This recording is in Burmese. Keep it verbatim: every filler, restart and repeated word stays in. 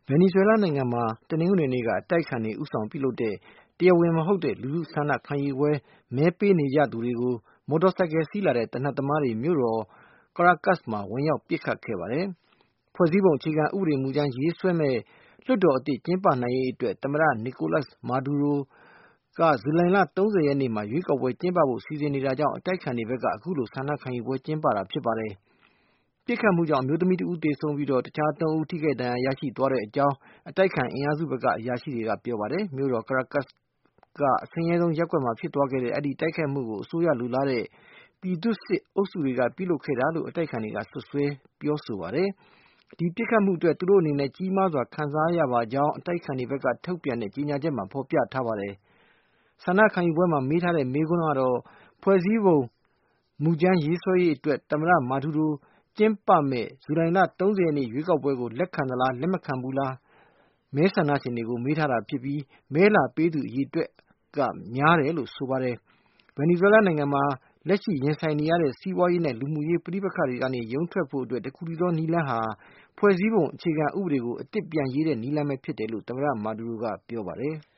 ဗင်နီဇွဲလားနိုင်ငံမှာတနင်္ဂနွေနေ့ကအတိုက်အခံတွေဦးဆောင်ပြုလုပ်တဲ့တရားဝင်မဟုတ်တဲ့လူထုဆန္ဒခံယူပွဲမဲပေးနေကြသူတွေကိုမော်တော်ဆိုင်ကယ်စီးလာတဲ့သေနတ်သမားတွေမြို့တော် Caracas မှာဝင်ရောက်ပစ်ခတ်ခဲ့ပါတယ်။ဖွဲ့စည်းပုံအခြေခံဥပဒေမူကြမ်းရေးဆွဲမဲ့လွှတ်တော်အသစ်ကျင်းပနိုင်ရေးအတွက်သမ္မတ Nicolas Maduro ကဇူလိုင်လ၃၀ရက်နေ့မှာရွေးကောက်ပွဲကျင်းပဖို့စီစဉ်နေတာကြောင့်အတိုက်အခံတွေဘက်ကအခုလိုဆန္ဒခံယူပွဲကျင်းပတာဖြစ်ပါတယ်။ပစ်ခတ်မှုကြောင့်အမျိုးသမီးတဦးသေဆုံးပြီးတခြားသုံးဦးထိခိုက်ဒဏ်ရာရရှိသွားတဲ့အကြောင်းအတိုက်အခံအင်အားစုဘက်ကအရာရှိတွေကပြောပါတယ်။မြို့တော် Caracas ကအဆင်းရဲဆုံးရပ်ကွက်မှာဖြစ်သွားခဲ့တဲ့အဲဒီတိုက်ခိုက်မှုကိုအစိုးရလိုလားတဲ့ပြည်သူ့စစ်အုပ်စုတွေကပြုလုပ်ခဲ့တာလို့အတိုက်အခံတွေကစွပ်စွဲပြောဆိုပါတယ်။ဒီပစ်ခတ်မှုအတွက်သူတို့အနေနဲ့ကြီးမားစွာခံစားရပါကြောင်းအတိုက်အခံတွေဘက်ကထုတ်ပြန်တဲ့ကြေညာချက်မှာဖော်ပြထားပါတယ်။ဆန္ဒခံယူပွဲမှာမေးထားတဲ့မေးခွန်းကတော့ဖွဲ့စည်းပုံမူကြမ်းရေးဆွဲရေးအတွက်သမ္မတမာဒူရိုကျင်းပမဲ့ဇူလိုင်လ၃၀ရက်နေ့ရွေးကောက်ပွဲကိုလက်ခံသလားလက်မခံဘူးလားမဲဆန္ဒရှင်တွေကိုမေးထားတာဖြစ်ပြီးမဲလာပေးသူအရေအတွက်ကများတယ်လို့ဆိုပါတယ်။ဗင်နီဇွဲလားနိုင်ငံမှာလက်ရှိရင်ဆိုင်နေရတဲ့စီးပွားရေးနဲ့လူမှုရေးပဋိပက္ခတွေကနေရုန်းထွက်ဖို့အတွက်တခုတည်းသောနည်းလမ်းဟာဖွဲ့စည်းပုံအခြေခံဥပဒေကိုအသစ်ပြန်ရေးတဲ့နည်းလမ်းပဲဖြစ်တယ်လို့သမ္မတမာဒူရိုကပြောပါတယ်။